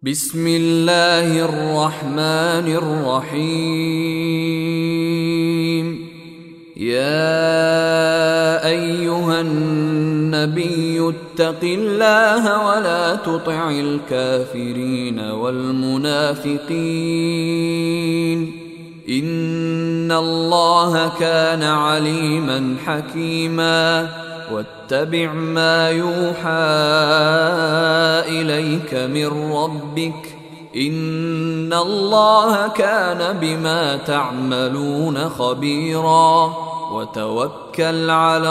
بسم الله الرحمن الرحيم. يا أيها النبي اتق الله ولا تطع الكافرين والمنافقين إن الله كان عليما حكيما. واتبع ما يوحى إليك من ربك إن الله كان بما تعملون خبيرا. وتوكل على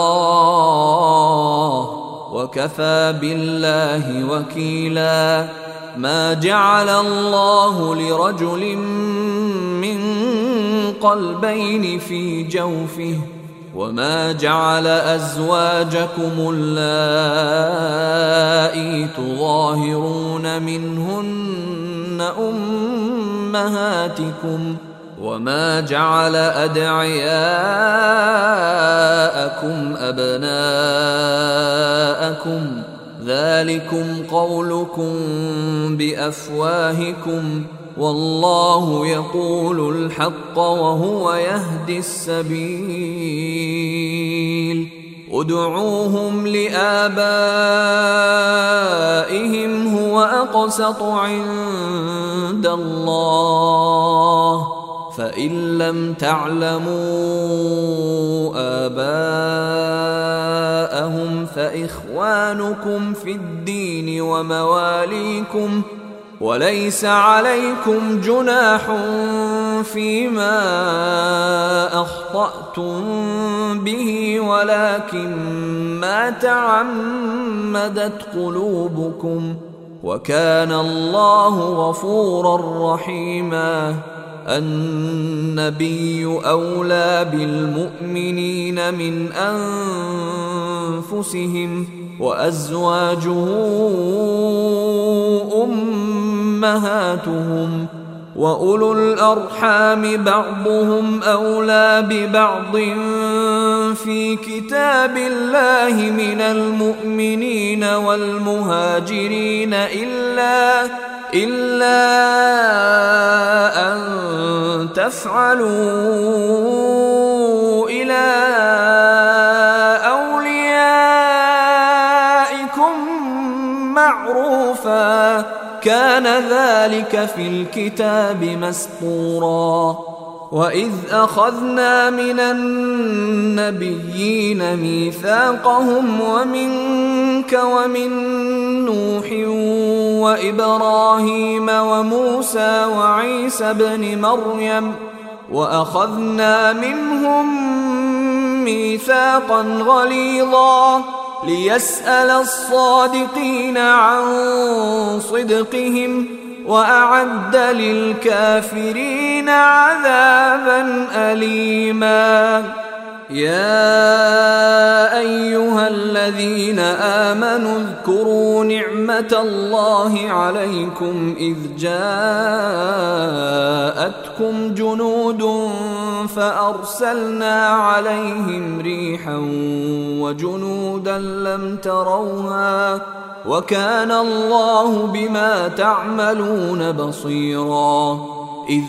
الله وكفى بالله وكيلا. ما جعل الله لرجل من قلبين في جوفه وما جعل أزواجكم اللائي تظاهرون منهن أمهاتكم وما جعل أدعياءكم أبناءكم ذلكم قولكم بأفواهكم والله يقول الحق وهو يهدي السبيل. ادعوهم لآبائهم هو أقسط عند الله فإن لم تعلموا آباءهم فإخوانكم في الدين ومواليكم وليس عليكم جناح فيما أخطأتم به ولكن ما تعمدت قلوبكم وكان الله غفورا رحيما. النبي أولى بالمؤمنين من أنفسهم وأزواجه أمهاتهم وأولو الأرحام بعضهم أولى ببعض في كتاب الله من المؤمنين والمهاجرين إلا أن تفعلوا إلى أوليائكم معروفا كان ذلك في الكتاب مسطورا. وإذ أخذنا من النبيين ميثاقهم ومنك ومن نوح وإبراهيم وموسى وعيسى بن مريم وأخذنا منهم ميثاقا غليظا ليسأل الصادقين عن صدقهم وأعد للكافرين عذابا أليما. يا أيها الذين آمنوا اذكروا نعمة الله عليكم إذ جاءتكم جنود فأرسلنا عليهم ريحا وجنودا لم تروها وكان الله بما تعملون بصيرا. إذ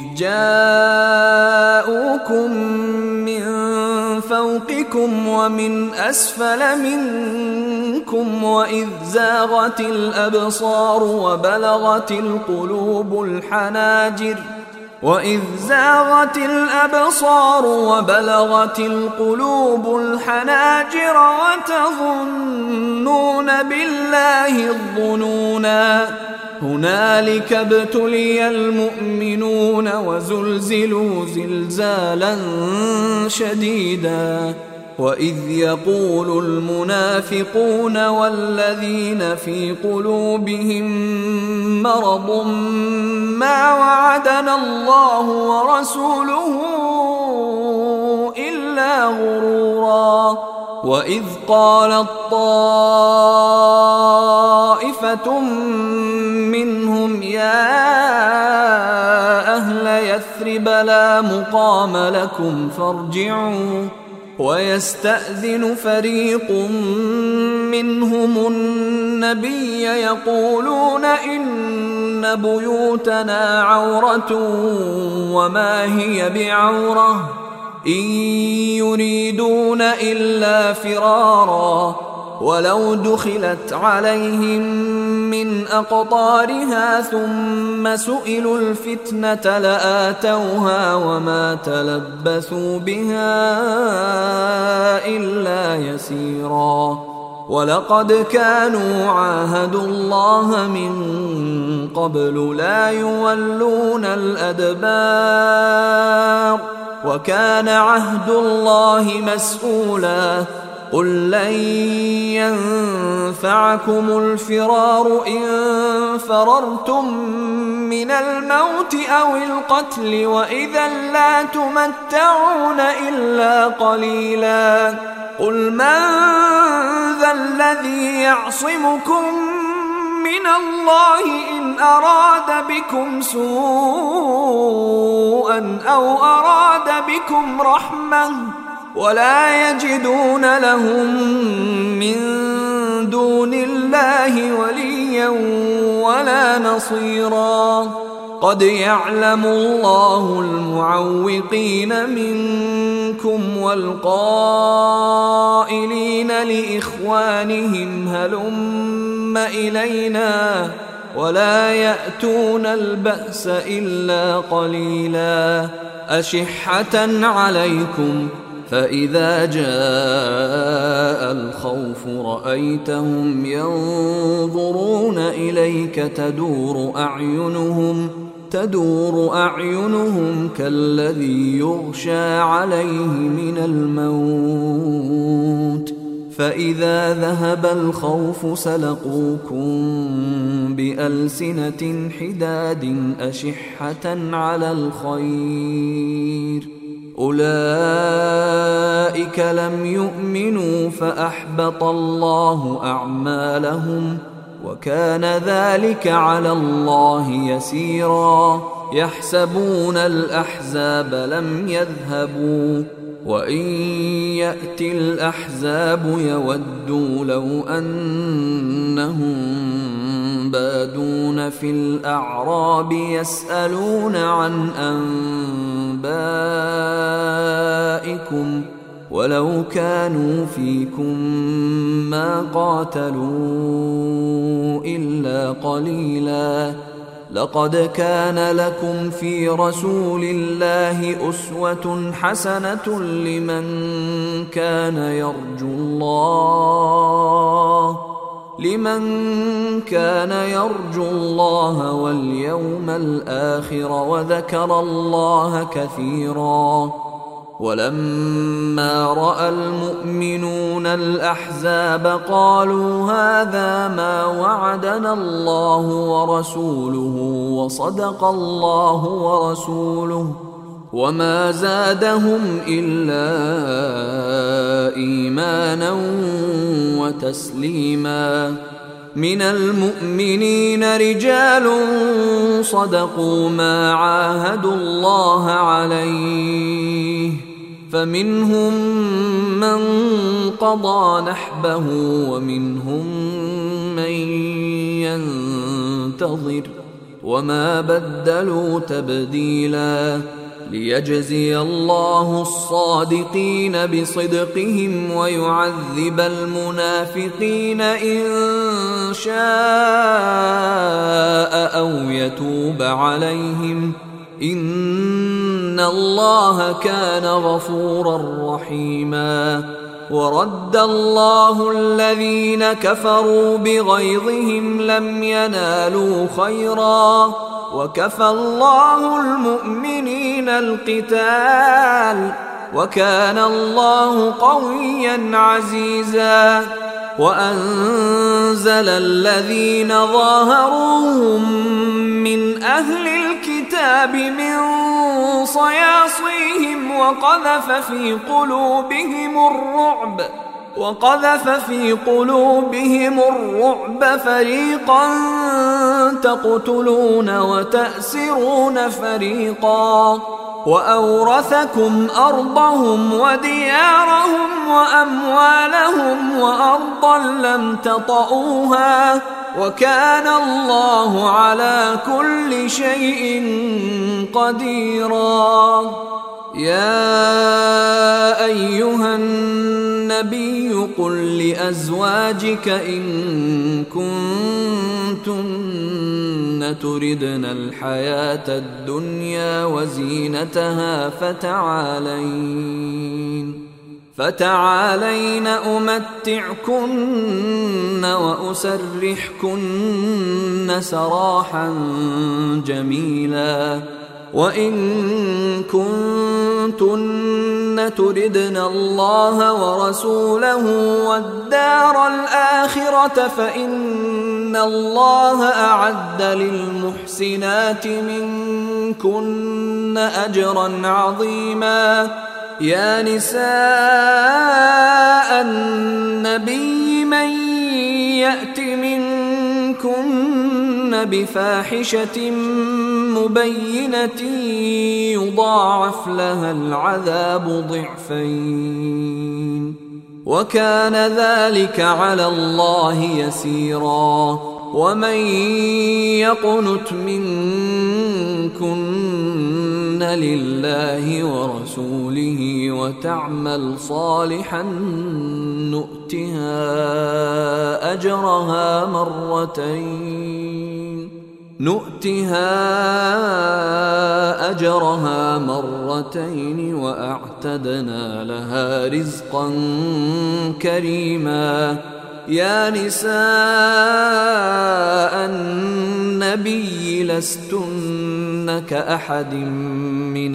جاءوكم من فوقكم ومن أسفل منكم وإذ زاغت الأبصار وبلغت القلوب الحناجر وتظنون بالله الظنونا. هنالك ابتلي المؤمنون وزلزلوا زلزالا شديدا. وإذ يقول المنافقون والذين في قلوبهم مرض ما وعدنا الله ورسوله إلا غرورا. وإذ قالت طائفة منهم يا أهل يثرب لا مقام لكم فارجعوا ويستأذن فريق منهم النبي يقولون إن إن بيوتنا عورة وما هي بعورة إن يريدون إلا فرارا ولو دخلت عليهم من أقطارها ثم سئلوا الفتنة لآتوها وما تلبثوا بها إلا يسيرا ولقد كانوا عاهدوا الله من قبل لا يولون الأدبار وكان عهد الله مسؤولا قل لن ينفعكم الفرار إن فررتم من الموت أو القتل وإذا لا تمتعون إلا قليلا قل من ذا الذي يعصمكم من الله إن أراد بكم سوءا أو أراد بكم رحمة ولا يجدون لهم من دون الله وليا ولا نصيرا قد يعلم الله المعوقين منكم والقائلين لإخوانهم هلم إلينا ولا يأتون البأس إلا قليلا أشحة عليكم فإذا جاء الخوف رأيتهم ينظرون إليك تدور أعينهم كالذي يغشى عليه من الموت فإذا ذهب الخوف سلقوكم بألسنة حداد أشحة على الخير أولئك لم يؤمنوا فأحبط الله أعمالهم وكان ذلك على الله يسيرا يحسبون الأحزاب لم يذهبوا وإن يأتي الأحزاب يودوا لو أنهم بادون في الأعراب يسألون عن أنبائكم ولو كانوا فيكم ما قاتلوا إلا قليلا لقد كان لكم في رسول الله أسوة حسنة لمن كان يرجو الله واليوم الآخر وذكر الله كثيرا ولما رأى المؤمنون الأحزاب قالوا هذا ما وعدنا الله ورسوله وصدق الله ورسوله وما زادهم إلا إيمانا وتسليما من المؤمنين رجال صدقوا ما عاهدوا الله عليه فمنهم من قضى نحبه ومنهم من ينتظر وما بدلوا تبديلا ليجزي الله الصادقين بصدقهم ويعذب المنافقين إن شاء أو يتوب عليهم إن الله كان غفورا رحيما ورد الله الذين كفروا بغيظهم لم ينالوا خيرا وكفى الله المؤمنين القتال وكان الله قويا عزيزا وأنزل الذين ظاهروهم من أهل الكتاب من صياصيهم وقذف في قلوبهم الرعب فريقا تقتلون وتأسرون فريقا وأورثكم أرضهم وديارهم وأموالهم وأرضا لم تطئوها وكان الله على كل شيء قديرا. يا أيها النبي قل لأزواجك إن كنتن تردن الحياة الدنيا وزينتها فتعالين أمتعكن وأسرحكن سراحا جميلا. وإن كنتن تردن الله ورسوله والدار الآخرة فإن الله أعد للمحسنات منكن أجرا عظيما. يا نساء النبي من يأت منكن بفاحشة مبينة يضاعف لها العذاب ضعفين وكان ذلك على الله يسيرا. ومن يقنت منكن لله ورسوله وتعمل صالحا نؤتها أجرها مرتين وأعتدنا لها رزقا كريما. يا نساء النبي لستن كأحد من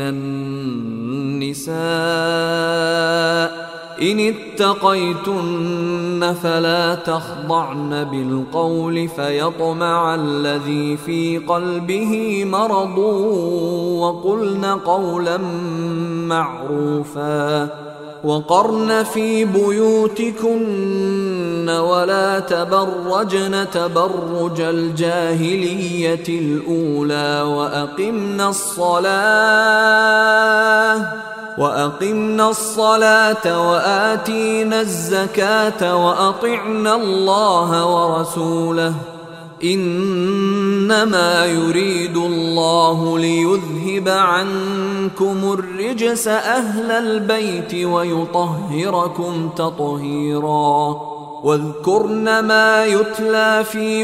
النساء إن اتقيتن فلا تخضعن بالقول فيطمع الذي في قلبه مرض وقلن قولا معروفا. وقرن في بيوتكن ولا تبرجن تبرج الجاهلية الأولى وأقمنا الصلاة وآتينا الزكاة وأطعنا الله ورسوله إنما يريد الله ليذهب عنكم الرجس أهل البيت ويطهركم تطهيرا. واذكرن ما يتلى في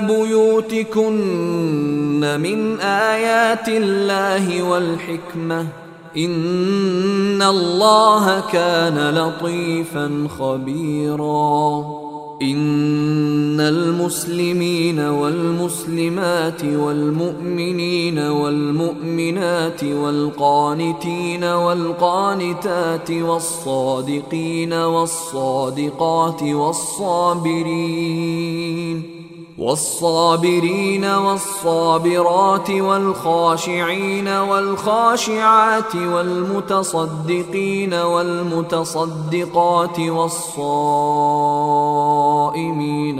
بيوتكن من آيات الله والحكمة إن الله كان لطيفا خبيرا. إن المسلمين والمسلمات والمؤمنين والمؤمنات والقانتين والقانتات والصادقين والصادقات والصابرين والصابرات والخاشعين والخاشعات والمتصدقين والمتصدقات والصائمين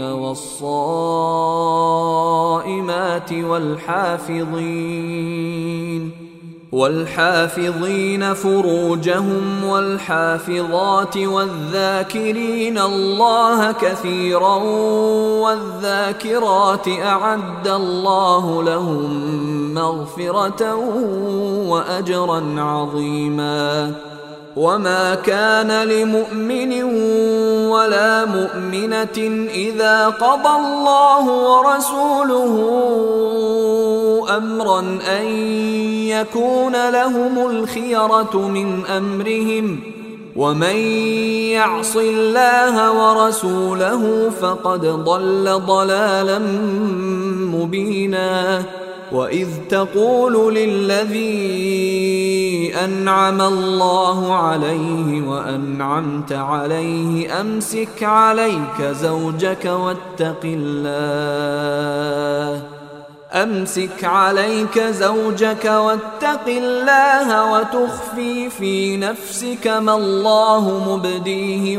والصائمات والحافظين فروجهم والحافظات والذاكرين الله كثيرا والذاكرات أعد الله لهم مغفرة وأجرا عظيما. وما كان لمؤمن ولا مؤمنة إذا قضى الله ورسوله أمرا أن يكون لهم الخيرة من أمرهم ومن يعص الله ورسوله فقد ضل ضلالا مبينا. وإذ تقول للذي أنعم الله عليه وأنعمت عليه أمسك عليك زوجك واتق الله وتخفي في نفسك ما الله مبديه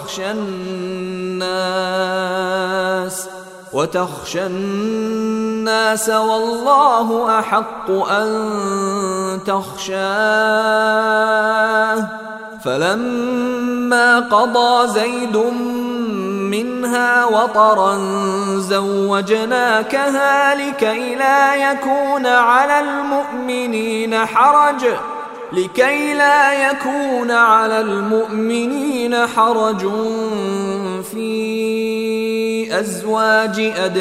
وتخشى الناس والله أحق أن تخشاه. فلما قضى زيد منها وطرا زوجناكها لكي لا يكون على المؤمنين حرج في أزواج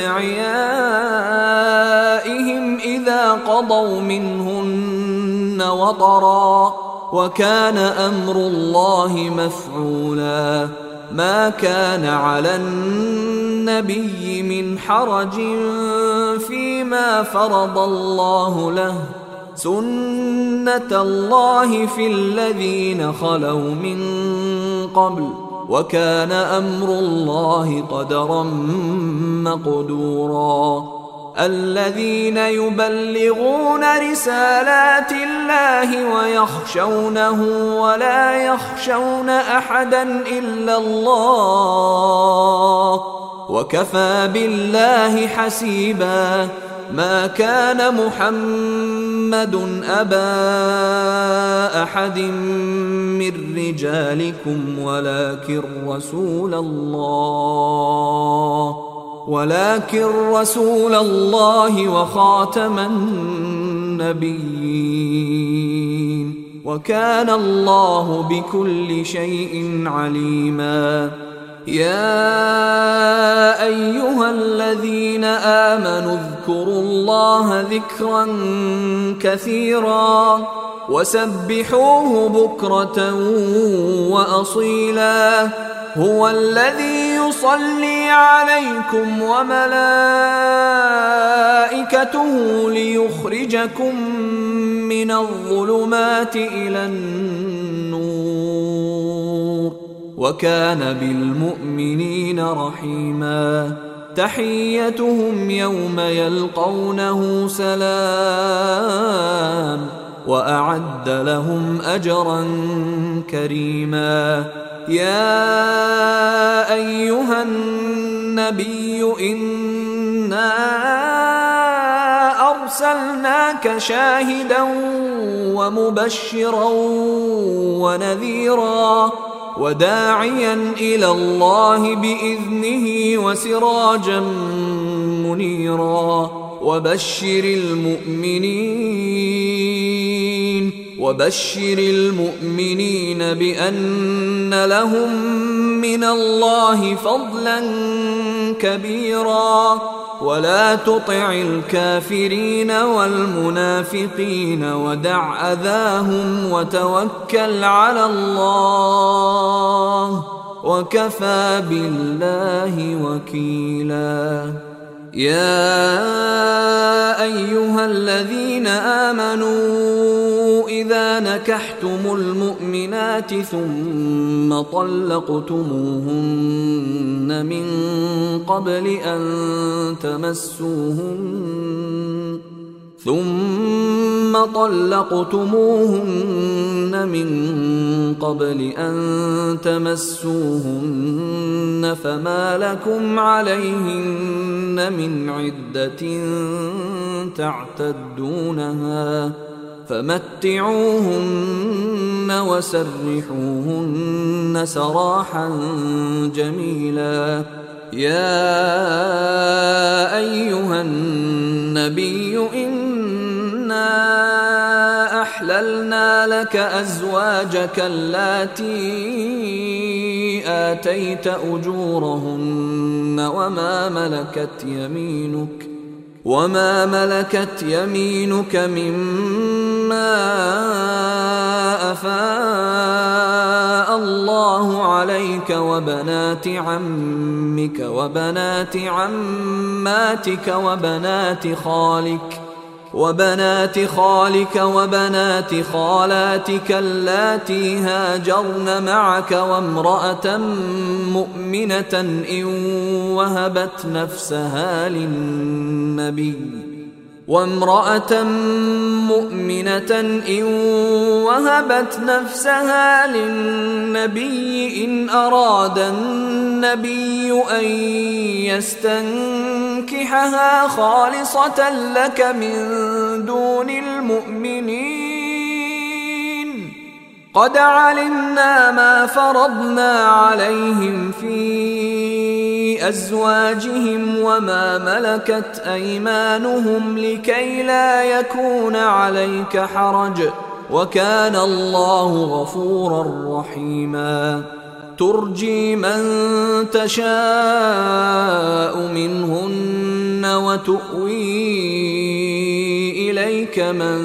أدعيائهم إذا قضوا منهن وطرا، وكان أمر الله مفعولا. ما كان على النبي من حرج فيما فرض الله له، سنة الله في الذين خلوا من قبل، وكان أمر الله قدرا مقدورا. الذين يبلغون رسالات الله ويخشونه ولا يخشون أحدا إلا الله، وكفى بالله حسيبا. ما كان محمد أبا أحد من رجالكم ولكن رسول الله وخاتم النبيين، وكان الله بكل شيء عليما. يا أيها الذين آمنوا اذكروا الله ذكرا كثيرا وسبحوه بكرة وأصيلا. هو الذي يصلي عليكم وملائكته ليخرجكم من الظلمات إلى النور، وكان بالمؤمنين رحيما. تحيتهم يوم يلقونه سلام، وأعد لهم أجرا كريما. يا أيها النبي إنا أرسلناك شاهدا ومبشرا ونذيرا وداعيا إلى الله بإذنه وسراجا منيرا. وبشر المؤمنين بأن لهم من الله فضلا كبيرا. ولا تطع الكافرين والمنافقين ودع أذاهم وتوكل على الله، وكفى بالله وكيلا. يا أيها الذين آمنوا إذا نكحتم المؤمنات ثم طلقتموهن من قبل أن تمسوهن فما لكم عليهن من عدة تعتدونها، فمتعوهن وسرحوهن سراحا جميلا. يا أيها النبي إنا أحللنا لك أزواجك اللاتي آتيت أجورهن وما ملكت يمينك مما أفاء الله عليك، وبنات عمك وبنات عماتك وبنات خالك وبنات خالاتك اللاتي هاجرن معك، وامرأة مؤمنة إن وهبت نفسها للنبي إن أراد النبي أن يستنكحها خالصة لك من دون المؤمنين. قد علمنا ما فرضنا عليهم في لأزواجهم وما ملكت أيمانهم لكي لا يكون عليك حرج، وكان الله غفورا رحيما. ترجي من تشاء منهن وتؤوي إليك من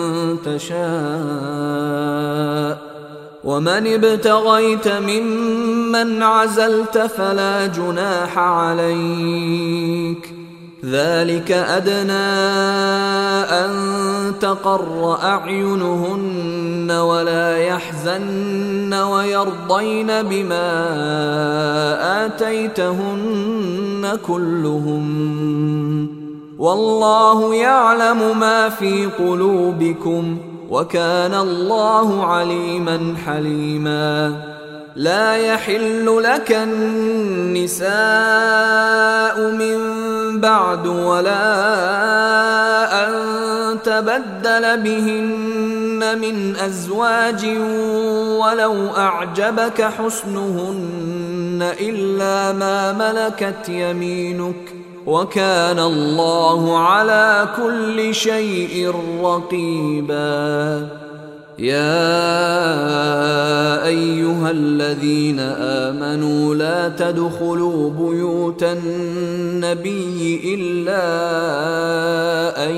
تشاء، ومن ابتغيت ممن عزلت فلا جناح عليك، ذلك أدنى أن تقر أعينهن ولا يحزن ويرضين بما آتيتهن كلهم، والله يعلم ما في قلوبكم، وكان الله عليما حليما. لا يحل لك النساء من بعد ولا أن تبدل بهن من أزواج ولو أعجبك حسنهن إلا ما ملكت يمينك، وكان الله على كل شيء رقيبا. يا أيها الذين آمنوا لا تدخلوا بيوت النبي إلا أن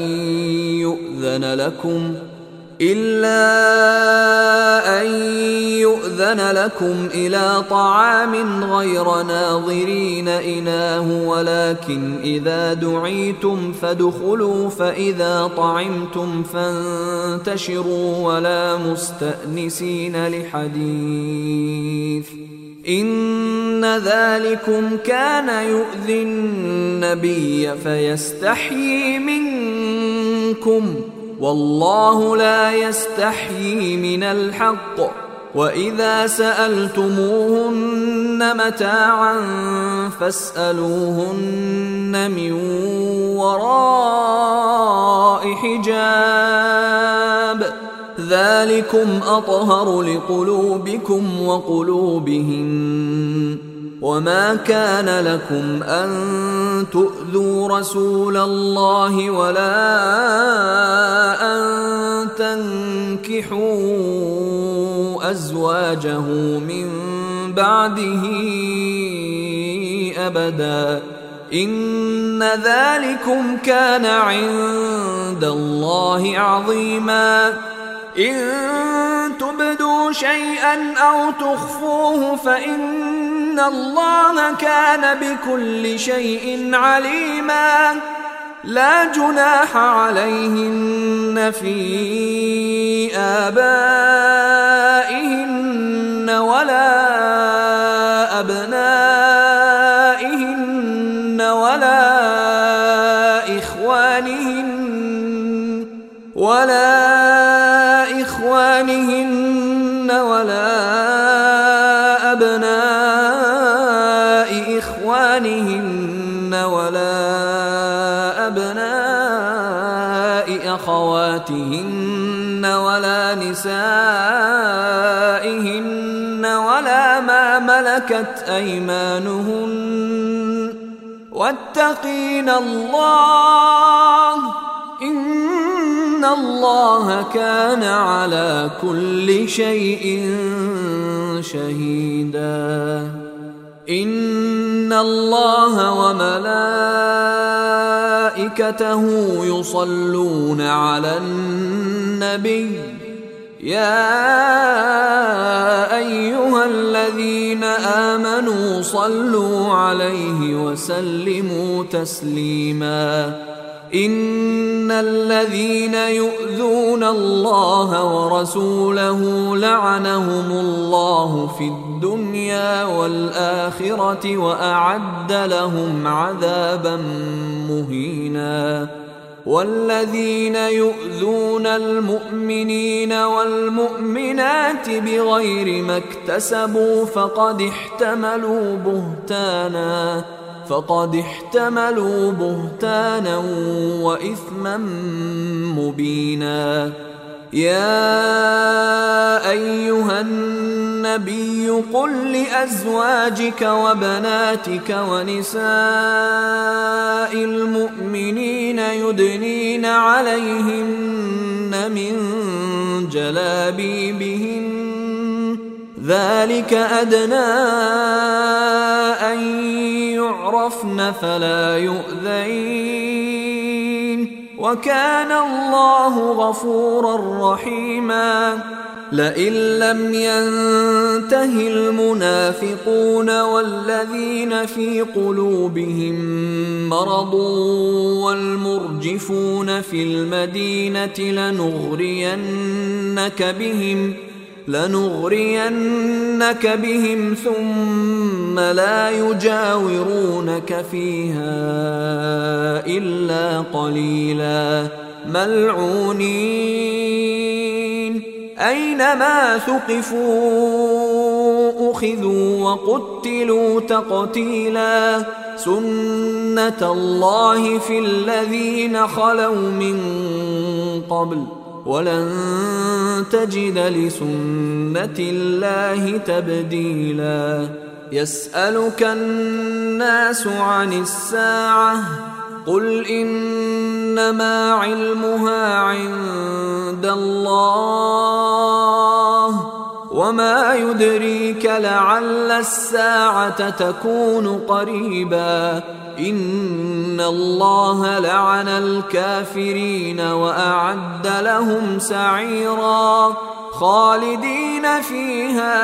يؤذن لكم إلى طعام غير ناظرين إناه، ولكن إذا دعيتم فادخلوا فإذا طعمتم فانتشروا ولا مستأنسين لحديث، إن ذلكم كان يؤذي النبي فيستحيي منكم، والله لا يستحيي من الحق. وإذا سألتموهن متاعا فاسألوهن من وراء حجاب، ذلكم أطهر لقلوبكم وقلوبهن. وما كان لكم أن تؤذوا رسول الله ولا أن تنكحوا أزواجه من بعده أبدا، إن ذلكم كان عند الله عظيما. إن تبدوا شيئا أو تخفوه فإن الله كان بكل شيء عليما. لا جناح عليهن في آبائهن ولا أبنائهن ولا إخوانهن ولا أبناء إخوانهن ولا أبناء أخواتهن ولا نسائهن ولا ما ملكت أيمانهن، واتقين الله، إن الله كان على كل شيء شهيدا. إن الله وملائكته يصلون على النبي، يا أيها الذين آمنوا صلوا عليه وسلموا تسليما. إن الذين يؤذون الله ورسوله لعنهم الله في الدنيا والآخرة وأعد لهم عذابا مهينا. والذين يؤذون المؤمنين والمؤمنات بغير ما اكتسبوا فقد احتملوا بهتانا وإثما مبينا. يا أيها النبي النبي قل لأزواجك وبناتك ونساء المؤمنين يدنين عليهن من جلابيبهن ذلك أدنى أن يعرفن فلا يؤذين وكان الله غفورا رحيما. لئن لم ينته المنافقون والذين في قلوبهم مرض والمرجفون في المدينة لنغرينك بهم ثم لا يجاورونك فيها إلا قليلا ملعونين أينما ثقفوا أخذوا وقتلوا تقتيلا سنة الله في الذين خلوا من قبل ولن تجد لسنة الله تبديلا. يسألك الناس عن الساعة قل إنما علمها عند الله وما يدريك لعل الساعة تكون قريبا. إن الله لعن الكافرين وأعد لهم سعيرا خالدين فيها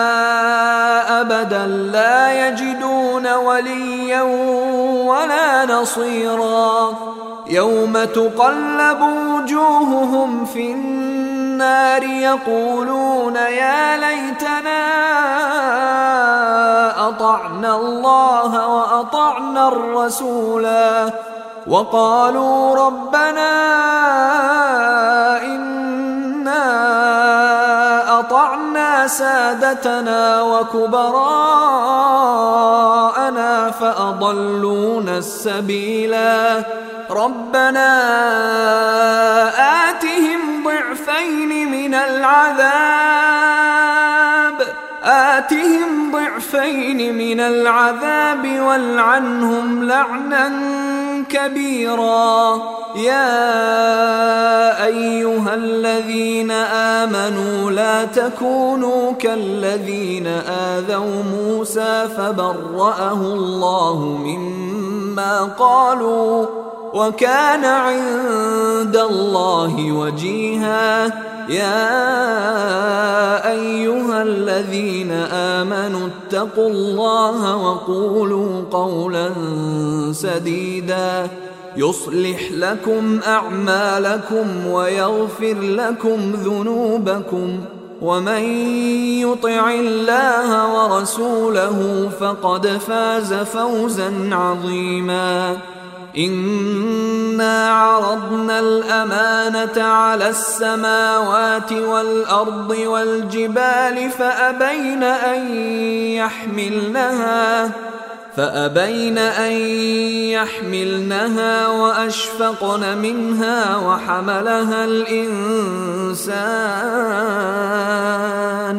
أبدا لا يجدون وليا ولا نصيرا. يوم تقلب وجوههم في النار يقولون يا ليتنا أطعنا الله وأطعنا الرسولا وقالوا ربنا إنا أطعنا سادتنا وكبراءنا فأضلونا السبيلا. ربنا آتهم ضعفين من العذاب والعنهم لعنا كبيرا. يا أيها الذين آمنوا لا تكونوا كالذين آذوا موسى فبرأه الله مما قالوا وكان عند الله وجيها. يا أيها الذين آمنوا اتقوا الله وقولوا قولا سديدا يصلح لكم أعمالكم ويغفر لكم ذنوبكم ومن يطع الله ورسوله فقد فاز فوزا عظيما. إنا عرضنا الأمانة على السماوات والأرض والجبال فأبين أن يحملنها وأشفقن منها وحملها الإنسان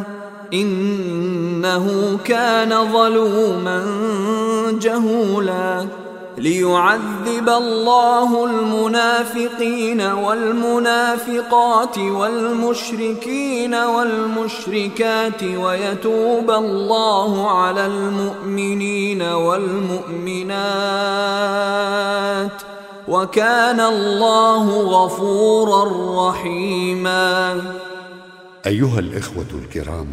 إنه كان ظلوما جهولا. ليعذب الله المنافقين والمنافقات والمشركين والمشركات ويتوب الله على المؤمنين والمؤمنات وكان الله غفورا رحيما. أيها الإخوة الكرام،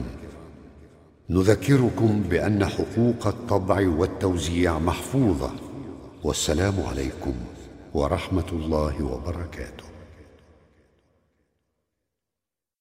نذكركم بأن حقوق الطبع والتوزيع محفوظة. والسلام عليكم ورحمة الله وبركاته.